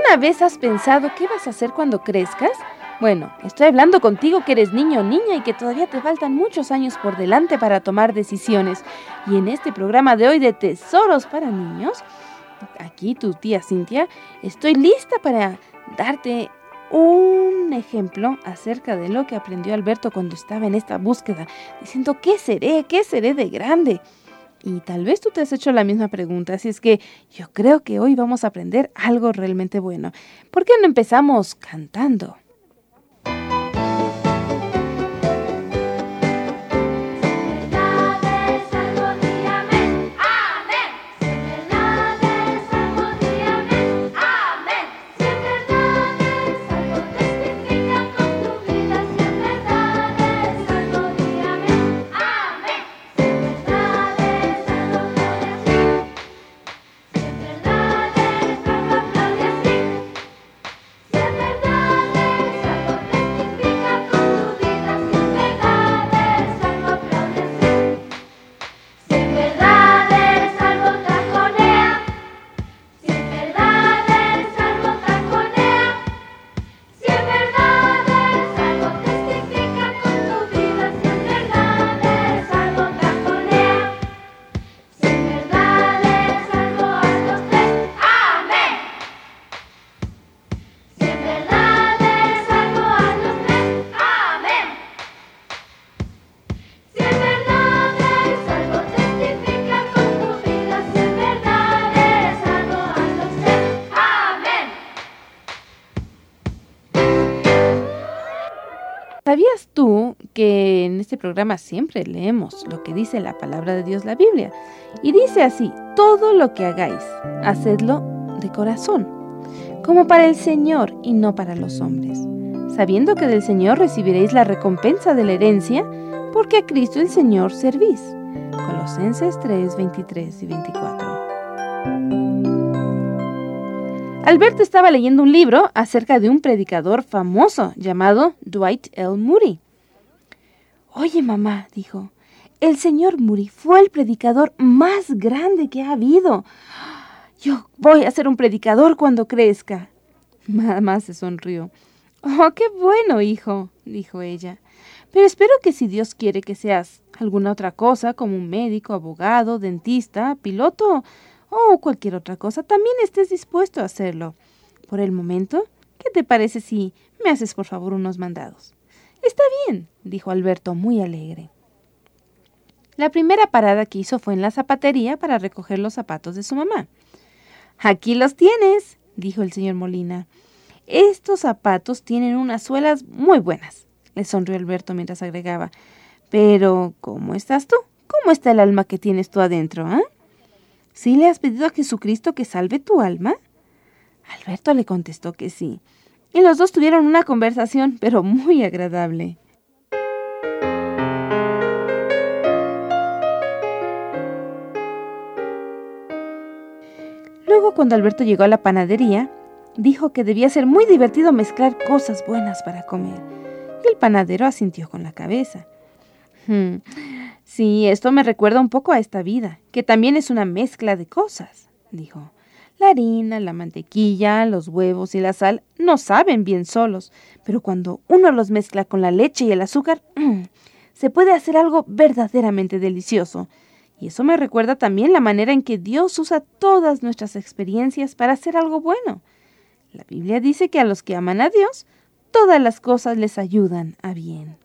¿Alguna vez has pensado qué vas a hacer cuando crezcas? Bueno, estoy hablando contigo que eres niño o niña y que todavía te faltan muchos años por delante para tomar decisiones. Y en este programa de hoy de Tesoros para Niños, aquí tu tía Cintia, estoy lista para darte un ejemplo acerca de lo que aprendió Alberto cuando estaba en esta búsqueda, diciendo ¿qué seré? ¿Qué seré de grande? Y tal vez tú te has hecho la misma pregunta, así es que yo creo que hoy vamos a aprender algo realmente bueno. ¿Por qué no empezamos cantando? ¿Sabías tú que en este programa siempre leemos lo que dice la palabra de Dios, la Biblia? Y dice así: todo lo que hagáis, hacedlo de corazón, como para el Señor y no para los hombres, sabiendo que del Señor recibiréis la recompensa de la herencia, porque a Cristo el Señor servís. Colosenses 3, 23 y 24. Alberto estaba leyendo un libro acerca de un predicador famoso llamado Dwight L. Moody. Oye, mamá, dijo, el señor Moody fue el predicador más grande que ha habido. Yo voy a ser un predicador cuando crezca. Mamá se sonrió. Oh, qué bueno, hijo, dijo ella. Pero espero que si Dios quiere que seas alguna otra cosa, como un médico, abogado, dentista, piloto o cualquier otra cosa, también estés dispuesto a hacerlo. Por el momento, ¿qué te parece si me haces por favor unos mandados? Está bien, dijo Alberto muy alegre. La primera parada que hizo fue en la zapatería para recoger los zapatos de su mamá. Aquí los tienes, dijo el señor Molina. Estos zapatos tienen unas suelas muy buenas, le sonrió Alberto mientras agregaba. Pero, ¿cómo estás tú? ¿Cómo está el alma que tienes tú adentro, eh? ¿Sí le has pedido a Jesucristo que salve tu alma? Alberto le contestó que sí, y los dos tuvieron una conversación, pero muy agradable. Luego, cuando Alberto llegó a la panadería, dijo que debía ser muy divertido mezclar cosas buenas para comer, y el panadero asintió con la cabeza. Sí, esto me recuerda un poco a esta vida, que también es una mezcla de cosas, dijo. La harina, la mantequilla, los huevos y la sal no saben bien solos, pero cuando uno los mezcla con la leche y el azúcar, se puede hacer algo verdaderamente delicioso. Y eso me recuerda también la manera en que Dios usa todas nuestras experiencias para hacer algo bueno. La Biblia dice que a los que aman a Dios, todas las cosas les ayudan a bien.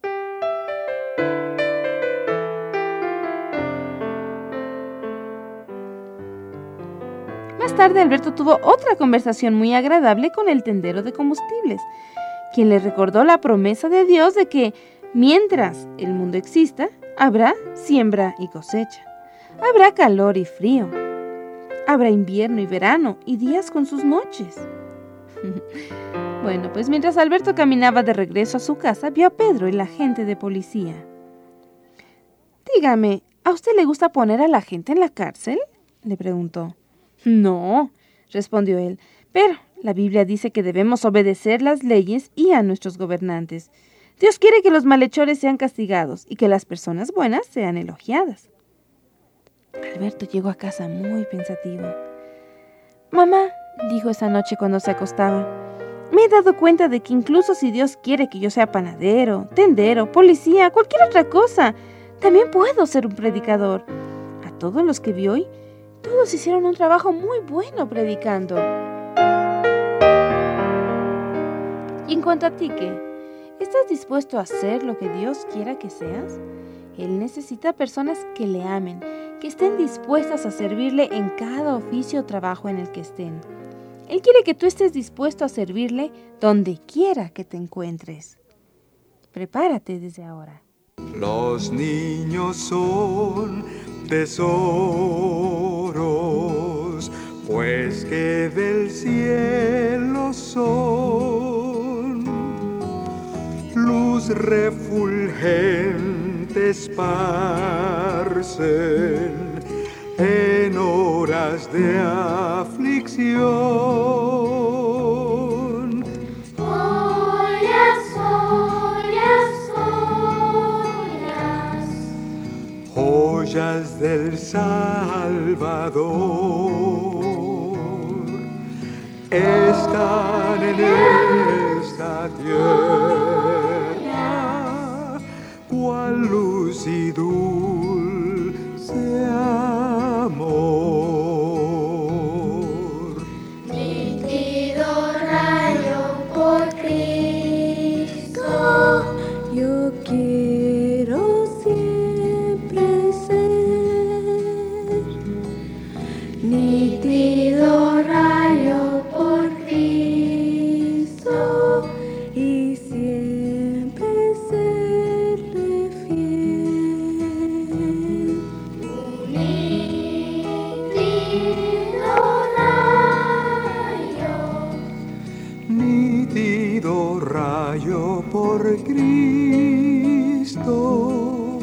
Más tarde, Alberto tuvo otra conversación muy agradable con el tendero de combustibles, quien le recordó la promesa de Dios de que mientras el mundo exista, habrá siembra y cosecha, habrá calor y frío, habrá invierno y verano y días con sus noches. Bueno, pues mientras Alberto caminaba de regreso a su casa, vio a Pedro, el agente de policía. Dígame, ¿a usted le gusta poner a la gente en la cárcel?, le preguntó. No, respondió él, pero la Biblia dice que debemos obedecer las leyes y a nuestros gobernantes. Dios quiere que los malhechores sean castigados y que las personas buenas sean elogiadas. Alberto llegó a casa muy pensativo. Mamá, dijo esa noche cuando se acostaba. Me he dado cuenta de que incluso si Dios quiere que yo sea panadero, tendero, policía, cualquier otra cosa, también puedo ser un predicador. A todos los que vi hoy, todos hicieron un trabajo muy bueno predicando. Y en cuanto a ti, ¿qué? ¿Estás dispuesto a hacer lo que Dios quiera que seas? Él necesita personas que le amen, que estén dispuestas a servirle en cada oficio o trabajo en el que estén. Él quiere que tú estés dispuesto a servirle donde quiera que te encuentres. Prepárate desde ahora. Los niños son tesoros, pues que del cielo son. Luz refulgente esparcen en horas de aflicción. Joyas, joyas, joyas, Joyas del Salvador están en esta tierra, cual luz y dulce amor. nítido rayo por Cristo, yo quiero siempre ser. Nítido rayo por Cristo y siempre serle fiel. Nítido rayo, Nítido rayo por Cristo.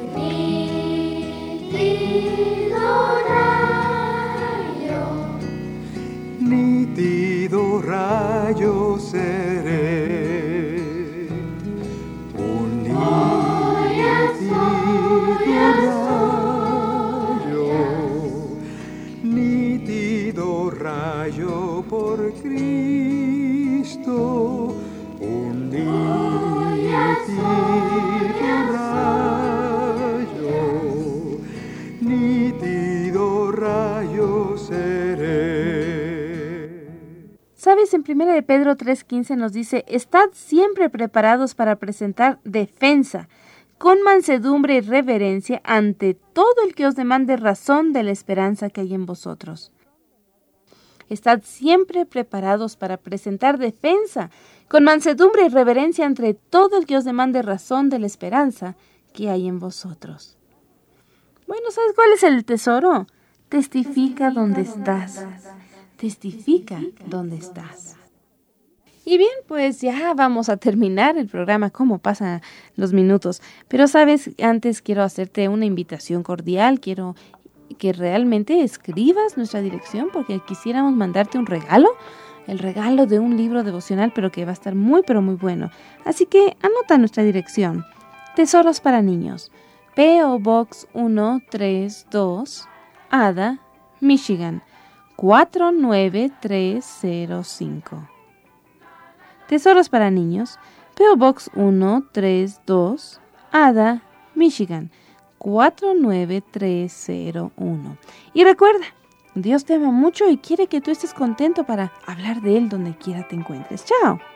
nítido rayo, Nítido rayo seré, un nítido rayo por Cristo, un nítido rayo seré. ¿Sabes? En 1 de Pedro 3:15 nos dice, estad siempre preparados para presentar defensa, con mansedumbre y reverencia ante todo el que os demande razón de la esperanza que hay en vosotros. Estad siempre preparados para presentar defensa, con mansedumbre y reverencia ante todo el que os demande razón de la esperanza que hay en vosotros. Bueno, ¿sabes cuál es el tesoro? Testifica dónde estás. Testifica dónde estás. Y bien, pues ya vamos a terminar el programa, cómo pasan los minutos. Pero sabes, antes quiero hacerte una invitación cordial, quiero que realmente escribas nuestra dirección porque quisiéramos mandarte un regalo, el regalo de un libro devocional, pero que va a estar pero muy bueno. Así que anota nuestra dirección, Tesoros para Niños, P.O. Box 132, Ada, Michigan, 49305. Tesoros para Niños, P.O. Box 132, Ada, Michigan, 49301. Y recuerda, Dios te ama mucho y quiere que tú estés contento para hablar de Él donde quiera te encuentres. ¡Chao!